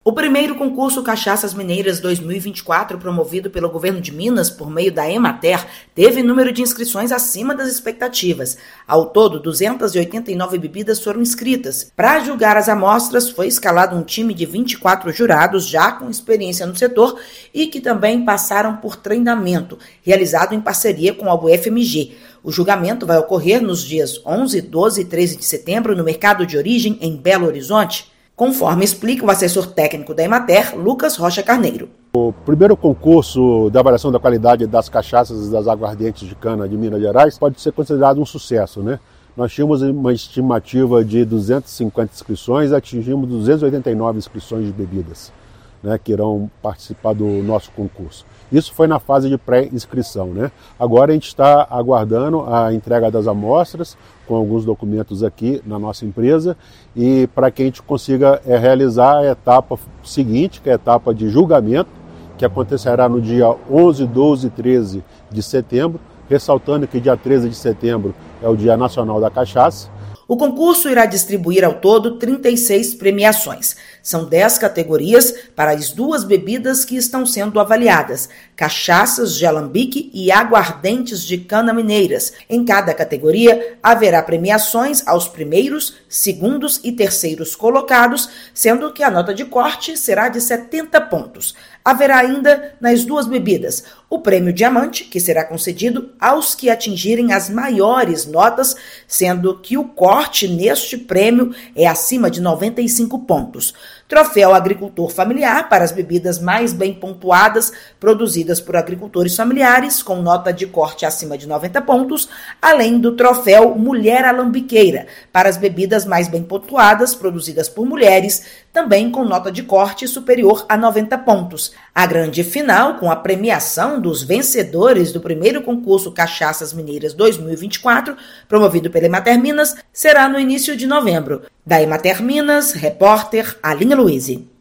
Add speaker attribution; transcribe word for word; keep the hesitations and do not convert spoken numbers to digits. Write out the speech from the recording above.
Speaker 1: O primeiro concurso Cachaças Mineiras dois mil e vinte e quatro, promovido pelo governo de Minas por meio da Emater, teve número de inscrições acima das expectativas. Ao todo, duzentas e oitenta e nove bebidas foram inscritas. Para julgar as amostras, foi escalado um time de vinte e quatro jurados já com experiência no setor e que também passaram por treinamento, realizado em parceria com a U F M G. O julgamento vai ocorrer nos dias onze, doze e treze de setembro no Mercado de Origem, em Belo Horizonte, conforme explica o assessor técnico da Emater, Lucas Rocha Carneiro.
Speaker 2: O primeiro concurso de avaliação da qualidade das cachaças e das aguardentes de cana de Minas Gerais pode ser considerado um sucesso, né? Nós tínhamos uma estimativa de duzentas e cinquenta inscrições, atingimos duzentas e oitenta e nove inscrições de bebidas, né, que irão participar do nosso concurso. Isso foi na fase de pré-inscrição, né? Agora a gente está aguardando a entrega das amostras, com alguns documentos aqui na nossa empresa, e para que a gente consiga é, realizar a etapa seguinte, que é a etapa de julgamento, que acontecerá no dia onze, doze e treze de setembro, ressaltando que dia treze de setembro é o Dia Nacional da Cachaça.
Speaker 1: O concurso irá distribuir ao todo trinta e seis premiações. São dez categorias para as duas bebidas que estão sendo avaliadas: cachaças de alambique e aguardentes de cana mineiras. Em cada categoria, haverá premiações aos primeiros, segundos e terceiros colocados, sendo que a nota de corte será de setenta pontos. Haverá ainda, nas duas bebidas, o prêmio diamante, que será concedido aos que atingirem as maiores notas, sendo que o corte neste prêmio é acima de noventa e cinco pontos. Troféu agricultor familiar para as bebidas mais bem pontuadas, produzidas por agricultores familiares, com nota de corte acima de noventa pontos, além do troféu Mulher Alambiqueira, para as bebidas mais bem pontuadas, produzidas por mulheres, também com nota de corte superior a noventa pontos. A grande final, com a premiação dos vencedores do primeiro concurso Cachaças Mineiras dois mil e vinte e quatro, promovido pela Emater Minas, será no início de novembro. Da Emater Minas, repórter Aline Luiz.